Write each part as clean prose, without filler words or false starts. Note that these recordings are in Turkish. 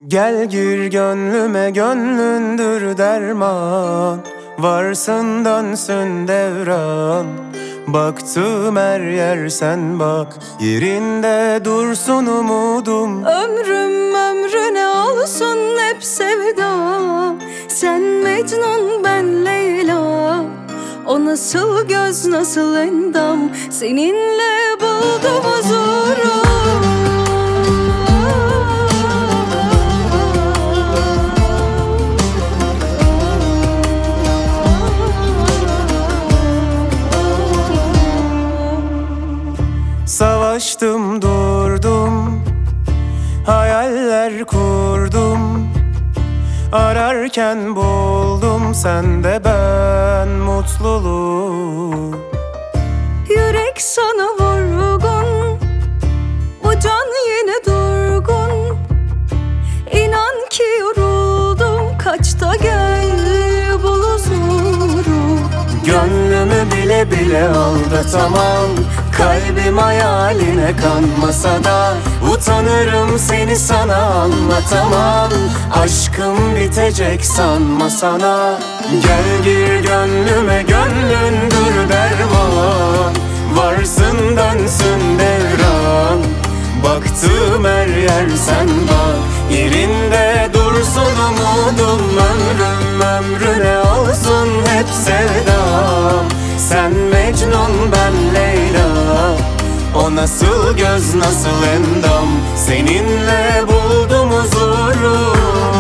Gel gir gönlüme, gönlündür derman. Varsın dönsün devran. Baktım her yer sen bak, yerinde dursun umudum. Ömrüm ömrüne olsun hep sevda. Sen Mecnun ben Leyla. O nasıl göz nasıl endam, seninle buldum huzuru. Savaştım durdum, hayaller kurdum. Ararken buldum sende ben mutluluğu. Yürek sana vurgun, bu can yine durgun. İnan ki yoruldum, kaçta gel bul huzuru. Gönlümü bile bile aldatamam. Kalbim hayaline kanmasa da utanırım, seni sana anlatamam. Aşkım bitecek sanma sana. Gel gir gönlüme, gönlündür derman. Varsın dönsün devran. Baktım her yer sen bak, yerinde dursun umudum. Ömrüm ömrüne olsun hep sevdam. Sen Mecnun ben Leyla. O nasıl göz nasıl endam, seninle buldum huzuru.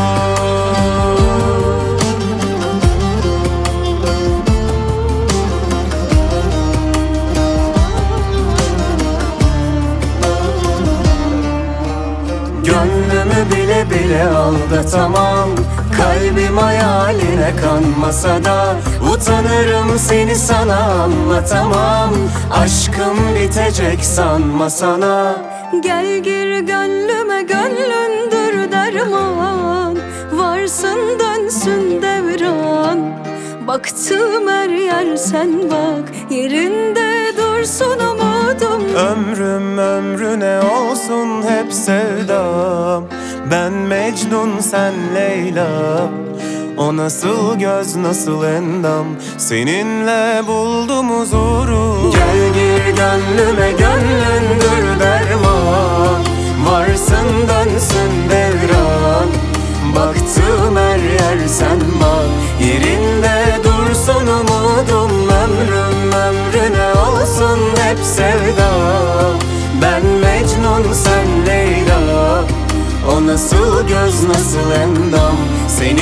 Gönlümü bile bile aldatamam. Kalbim hayaline kanmasa da utanırım, seni sana anlatamam. Aşkım bitecek sanma sana. Gel gir gönlüme, gönlündür derman. Varsın dönsün devran. Baktım her yer sen bak, yerinde dursun umudum. Ömrüm ömrüne olsun hep sevdam. Ben Mecnun sen Leyla. O nasıl göz nasıl endam, seninle buldum huzuru. Gel gir gönlüme, gönlündür derman. Varsın dönsün devran. Baktım her yer sen bak, yerinde dursun umudum. Ömrüm ömrüne olsun hep sevdam. Ben Mecnun sen Leyla. O nasıl göz nasıl endam, seni